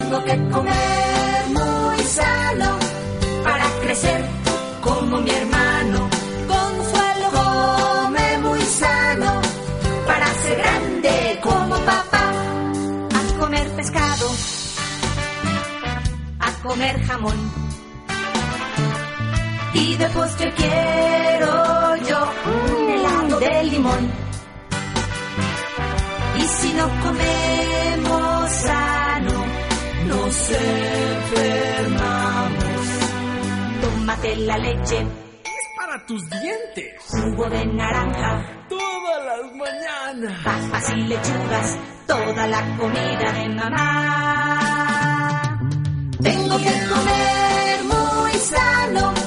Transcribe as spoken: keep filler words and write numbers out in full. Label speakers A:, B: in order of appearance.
A: Tengo que comer muy sano para crecer como mi hermano. Consuelo come muy sano para ser grande como papá. A comer pescado, a comer jamón, y de postre quiero yo un helado de limón. Y si no comemos sano, nos enfermamos. Tómate la leche,
B: es para tus dientes.
A: Jugo de naranja,
B: todas las mañanas.
A: Papas y lechugas, toda la comida de mamá. Tengo que comer muy sano